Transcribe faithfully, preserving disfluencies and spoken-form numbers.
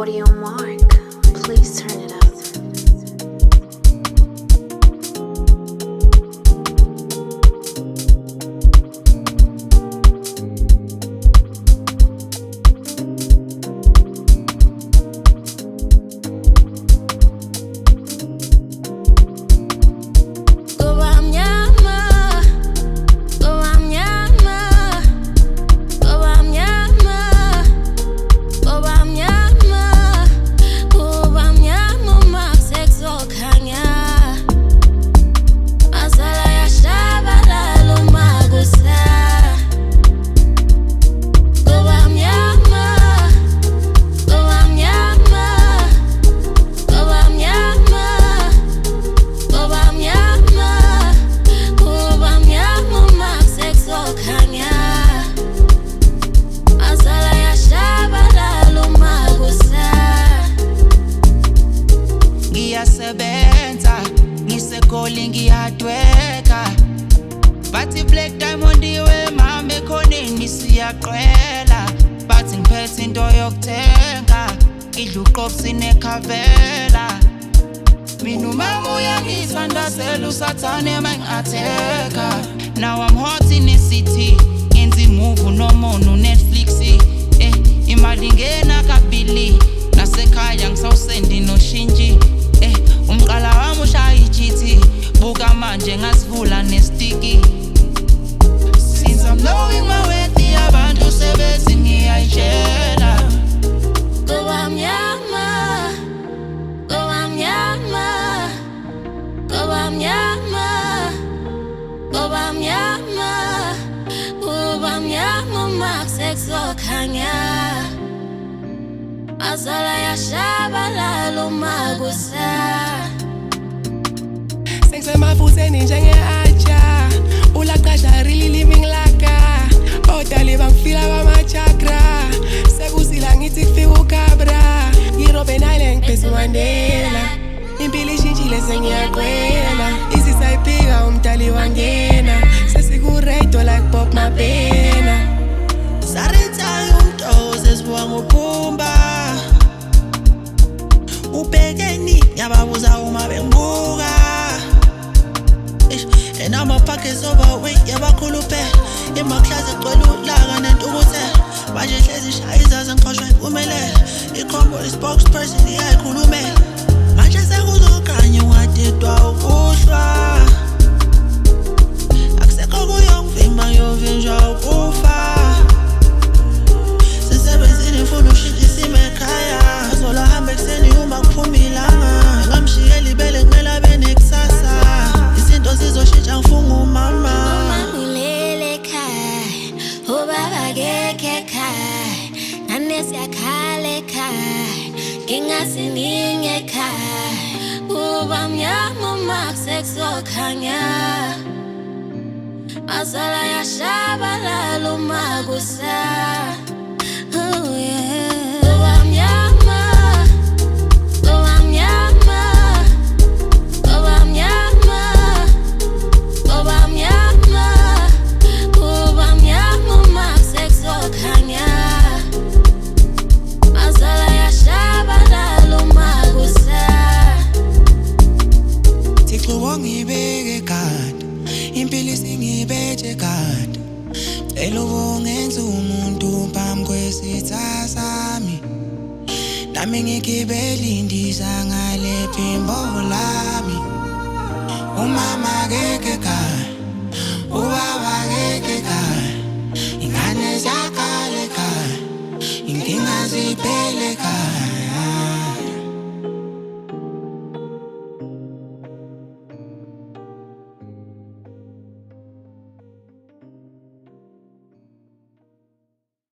Audio Mark, please turn it up. Ngiyasebenza ngisekoli ngiyadweka bathi black diamond iwe mama ekhoneni siyaqwela bathi ngiphethe into yokuthenga idla uqopsi nekhavela mina umama uyangithandazela usathane mangatheka now I'm hot in the city ngenza imove nomono Netflix eh imali ngena kabili nasekhaya ngisawusendi noshintshi eh umqala wami ushaya i-G T buka manje ngasivula nestiki since I'm blowing my way the abantu sebethi ngiyayitshela Goba mnyama Goba mnyama Goba mnyama Goba mnyama Goba mnyama makusezokhanya Azala yashabalala umakusa Sengisemafuseni njenge-atsha ulaqasha really living laka odali bangifila kwamachakra sekusila ngithi kufika ukabra ngi-Robben Island ngiphethe uMandela impilo ishintshile sengiyaqwela isisayibhika umdali wangena sesikuredo like Bob Mabena sarithayo umntoze esibuka ngophumba ubhekeni yababuza uma bengibuka and I'm a pockets overweight yabakhuluphe imakhlazi egcwele ulaka nentubuthe manje hlezi ishaya izazi ngikhoshwa impumelelo ikhombo i-spokesperson iyayikhulumela manje sekuzokhanya ungadedwa ukuhlwa akusekho kuyongivimba ngiyovinjwa ukufa sisebenzile mfuna ushintsha isimo ekhaya azola hambe ekuseni uma kuphuma ilanga ngamshiyela ibele kumele abe nekusasa izinto zizoshintsha ngifunga umama Umama ulele ekhaya ubaba akekho ekhaya nane siyakhala ekhaya ngingasiningi ekhaya kuba mnyama makusezokhanya azala yashabalala umakusa oh yeah Goba mnyama Goba mnyama Goba mnyama Goba mnyama Goba mnyama makusezokhanya azala yashabalala umakusa Thixo wongibeke ekhanda impilo isingibethe ekhanda cela ubongenza umuntu phambi kwesitha sami nami ngigibele indiza ngale phimbo lami umama ke